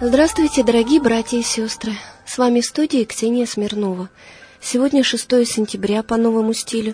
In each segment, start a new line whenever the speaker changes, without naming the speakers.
Здравствуйте, дорогие братья и сестры! С вами в студии Ксения Смирнова. Сегодня 6 сентября по новому стилю,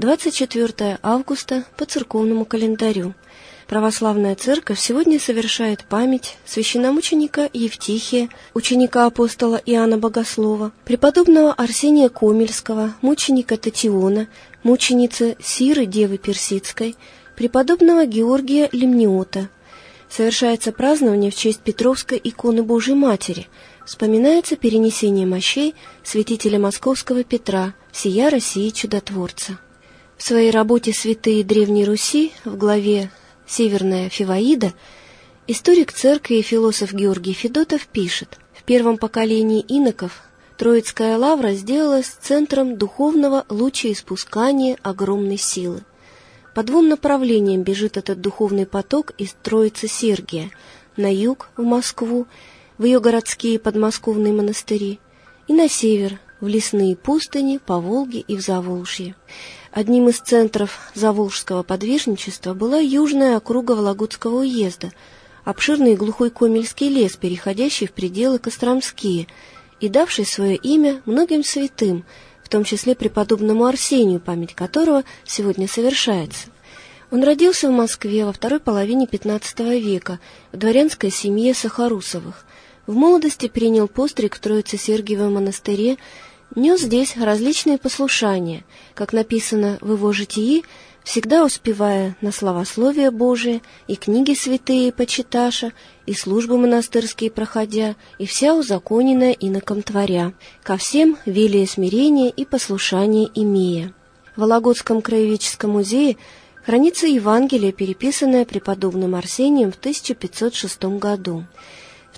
24 августа по церковному календарю. Православная Церковь сегодня совершает память священномученика Евтихия, ученика апостола Иоанна Богослова, преподобного Арсения Комельского, мученика Татиона, мученицы Сиры Девы Персидской, преподобного Георгия Лимниота. Совершается празднование в честь Петровской иконы Божией Матери. Вспоминается перенесение мощей святителя Московского Петра, всея России чудотворца. В своей работе «Святые Древней Руси» в главе «Северная Фиваида» историк церкви и философ Георгий Федотов пишет: в первом поколении иноков Троицкая лавра сделалась центром духовного лучеиспускания огромной силы. По двум направлениям бежит этот духовный поток из Троицы Сергия: на юг, в Москву, в ее городские подмосковные монастыри, и на север, в лесные пустыни, по Волге и в Заволжье. Одним из центров заволжского подвижничества была южная округа Вологодского уезда, обширный глухой Комельский лес, переходящий в пределы Костромские, и давший свое имя многим святым, в том числе преподобному Арсению, память которого сегодня совершается. Он родился в Москве во второй половине XV века в дворянской семье Сахарусовых. В молодости принял постриг в Троице-Сергиевом монастыре, нес здесь различные послушания, как написано в его житии, всегда успевая на славословие Божие, и книги святые почиташа, и службы монастырские проходя, и вся узаконенная иноком творя, ко всем велие смирение и послушание имея. В Вологодском краеведческом музее хранится Евангелие, переписанное преподобным Арсением в 1506 году. В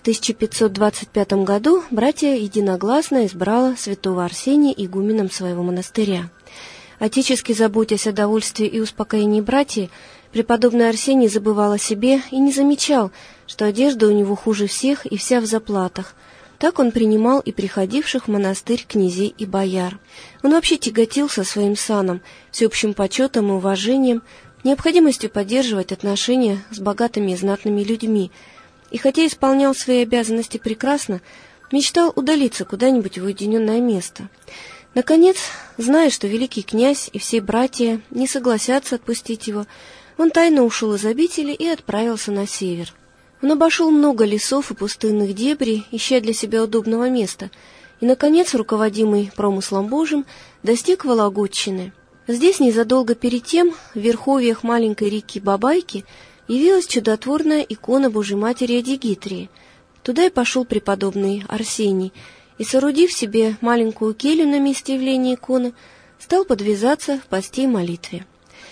1525 году братья единогласно избрало святого Арсения игуменом своего монастыря. Отечески заботясь о довольстве и успокоении братьев, преподобный Арсений забывал о себе и не замечал, что одежда у него хуже всех и вся в заплатах. Так он принимал и приходивших в монастырь князей и бояр. Он вообще тяготился своим саном, всеобщим почетом и уважением, необходимостью поддерживать отношения с богатыми и знатными людьми, и хотя исполнял свои обязанности прекрасно, мечтал удалиться куда-нибудь в уединенное место. Наконец, зная, что великий князь и все братья не согласятся отпустить его, он тайно ушел из обители и отправился на север. Он обошел много лесов и пустынных дебрей, ища для себя удобного места, и, наконец, руководимый промыслом Божьим, достиг Вологодчины. Здесь, незадолго перед тем, в верховьях маленькой реки Бабайки, явилась чудотворная икона Божьей Матери Адигитрии. Туда и пошел преподобный Арсений, и, соорудив себе маленькую келью на месте явления иконы, стал подвязаться в посте и молитве.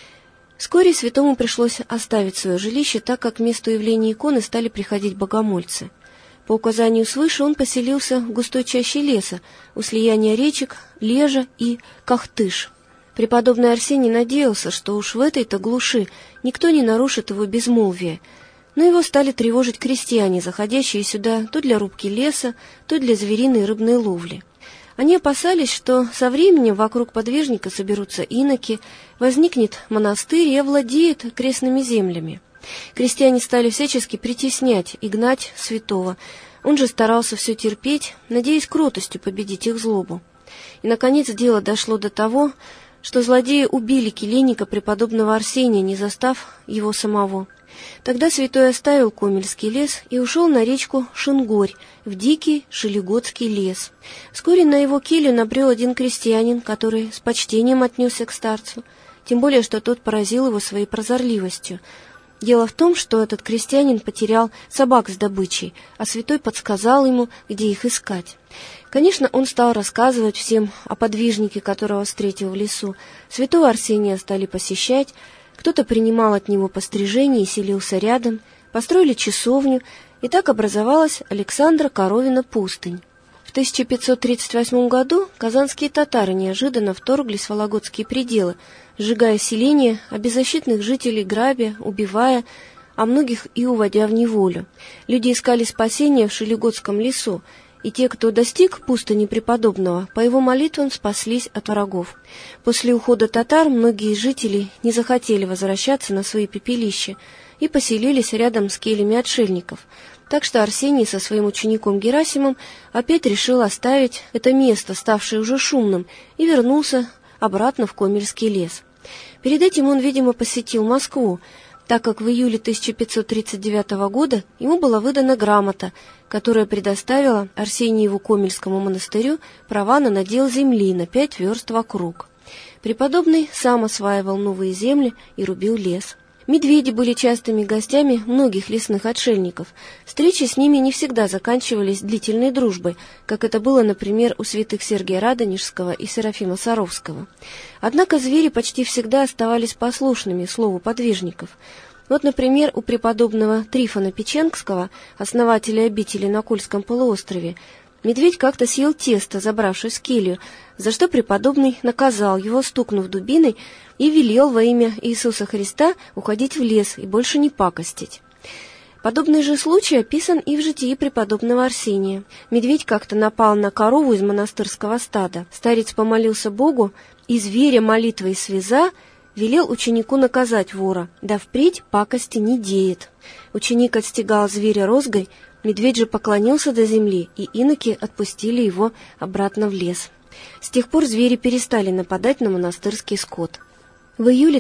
Вскоре святому пришлось оставить свое жилище, так как к месту явления иконы стали приходить богомольцы. По указанию свыше он поселился в густой чаще леса, у слияния речек Лежа и Кахтыш. Преподобный Арсений надеялся, что уж в этой-то глуши никто не нарушит его безмолвие, но его стали тревожить крестьяне, заходящие сюда то для рубки леса, то для звериной и рыбной ловли. Они опасались, что со временем вокруг подвижника соберутся иноки, возникнет монастырь и овладеет окрестными землями. Крестьяне стали всячески притеснять и гнать святого. Он же старался все терпеть, надеясь кротостью победить их злобу. И, наконец, дело дошло до того, что злодеи убили келейника преподобного Арсения, не застав его самого. Тогда святой оставил Комельский лес и ушел на речку Шингорь, в дикий Шелегодский лес. Вскоре на его келью набрел один крестьянин, который с почтением отнесся к старцу, тем более, что тот поразил его своей прозорливостью. Дело в том, что этот крестьянин потерял собак с добычей, а святой подсказал ему, где их искать. Конечно, он стал рассказывать всем о подвижнике, которого встретил в лесу. Святого Арсения стали посещать, кто-то принимал от него пострижение и селился рядом, построили часовню, и так образовалась Александра Коровина пустынь. В 1538 году казанские татары неожиданно вторглись в вологодские пределы, сжигая селения, а беззащитных жителей грабя, убивая, а многих и уводя в неволю. Люди искали спасения в Шелегодском лесу, и те, кто достиг пустыни преподобного, по его молитвам спаслись от врагов. После ухода татар многие жители не захотели возвращаться на свои пепелища и поселились рядом с кельями отшельников. Так что Арсений со своим учеником Герасимом опять решил оставить это место, ставшее уже шумным, и вернулся обратно в Комельский лес. Перед этим он, видимо, посетил Москву, так как в июле 1539 года ему была выдана грамота, которая предоставила Арсениеву Комельскому монастырю права на надел земли на 5 верст вокруг. Преподобный сам осваивал новые земли и рубил лес. Медведи были частыми гостями многих лесных отшельников. Встречи с ними не всегда заканчивались длительной дружбой, как это было, например, у святых Сергия Радонежского и Серафима Саровского. Однако звери почти всегда оставались послушными слову подвижников. Вот, например, у преподобного Трифона Печенгского, основателя обители на Кольском полуострове, медведь как-то съел тесто, забравшись в келью, за что преподобный наказал его, стукнув дубиной, и велел во имя Иисуса Христа уходить в лес и больше не пакостить. Подобный же случай описан и в житии преподобного Арсения. Медведь как-то напал на корову из монастырского стада. Старец помолился Богу, и зверя молитвой связа велел ученику наказать вора, да впредь пакости не деет. Ученик отстегал зверя розгой, медведь же поклонился до земли, и иноки отпустили его обратно в лес. С тех пор звери перестали нападать на монастырский скот. В июле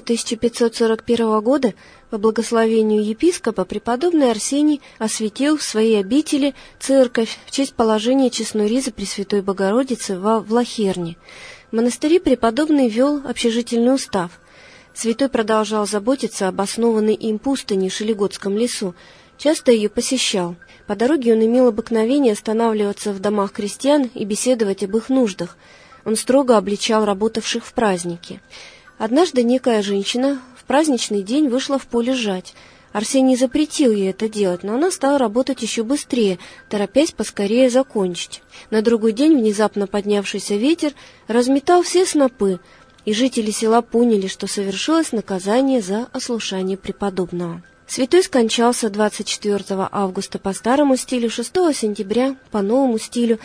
1541 года по благословению епископа преподобный Арсений осветил в своей обители церковь в честь положения честной ризы Пресвятой Богородицы во Влахерне. В монастыре преподобный вел общежительный устав. Святой продолжал заботиться об основанной им пустыне в Шелегодском лесу, часто ее посещал. По дороге он имел обыкновение останавливаться в домах крестьян и беседовать об их нуждах. Он строго обличал работавших в праздники. Однажды некая женщина в праздничный день вышла в поле жать. Арсений запретил ей это делать, но она стала работать еще быстрее, торопясь поскорее закончить. На другой день внезапно поднявшийся ветер разметал все снопы, и жители села поняли, что совершилось наказание за ослушание преподобного. Святой скончался 24 августа по старому стилю, 6 сентября по новому стилю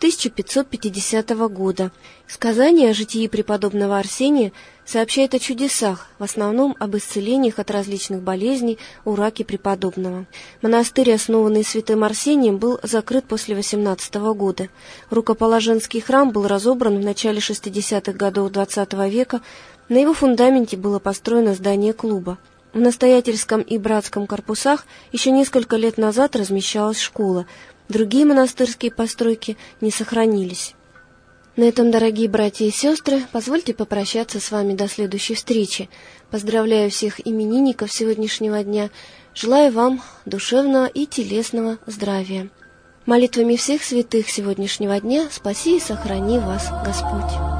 1550 года. Сказание о житии преподобного Арсения сообщает о чудесах, в основном об исцелениях от различных болезней у раки преподобного. Монастырь, основанный святым Арсением, был закрыт после 18 года. Рукоположенский храм был разобран в начале 60-х годов XX века. На его фундаменте было построено здание клуба. В настоятельском и братском корпусах еще несколько лет назад размещалась школа. Другие монастырские постройки не сохранились. На этом, дорогие братья и сестры, позвольте попрощаться с вами до следующей встречи. Поздравляю всех именинников сегодняшнего дня. Желаю вам душевного и телесного здравия. Молитвами всех святых сегодняшнего дня спаси и сохрани вас Господь.